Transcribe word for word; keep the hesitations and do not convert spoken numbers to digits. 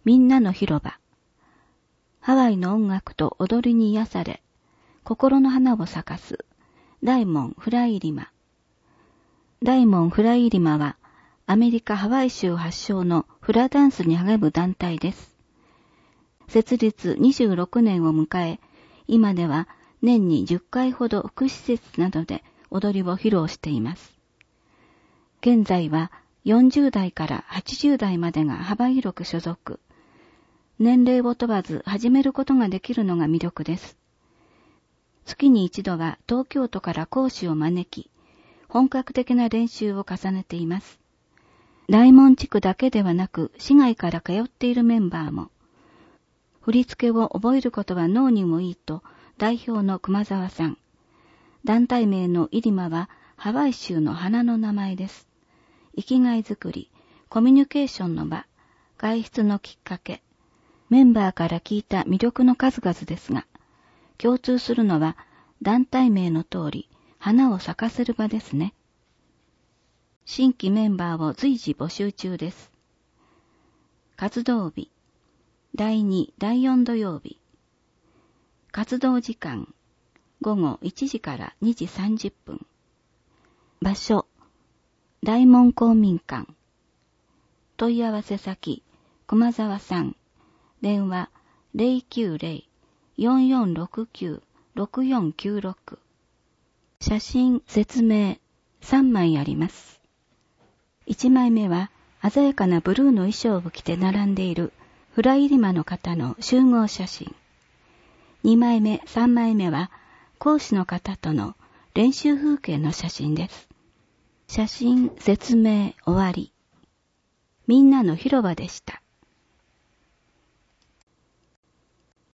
みんなの広場。ハワイの音楽と踊りに癒され、心の花を咲かす、ダイモン・フライリマ。ダイモン・フライリマは、アメリカ・ハワイ州発祥のフラダンスに励む団体です。設立にじゅうろくねんを迎え、今では年にじゅっかいほど福祉施設などで踊りを披露しています。現在はよんじゅうだいからはちじゅうだいまでが幅広く所属。年齢を問わず始めることができるのが魅力です。月に一度は東京都から講師を招き、本格的な練習を重ねています。大門地区だけではなく、市外から通っているメンバーも、振り付けを覚えることは脳にもいいと、代表の熊沢さん。団体名のイリマは、ハワイ州の花の名前です。生きがいづくり、コミュニケーションの場、外出のきっかけ、メンバーから聞いた魅力の数々ですが、共通するのは、団体名の通り、花を咲かせる場ですね。新規メンバーを随時募集中です。活動日、だいに、だいよん土曜日。活動時間、ごごいちじからにじさんじゅっぷん。場所、大門公民館。問い合わせ先、熊沢さん。電話、ゼロきゅうゼロ よんよんろくきゅう ろくよんきゅうろく。写真、説明、さんまいあります。いちまいめは、鮮やかなブルーの衣装を着て並んでいるフライリマの方の集合写真。にまいめ、さんまいめは、講師の方との練習風景の写真です。写真、説明、終わり。みんなの広場でした。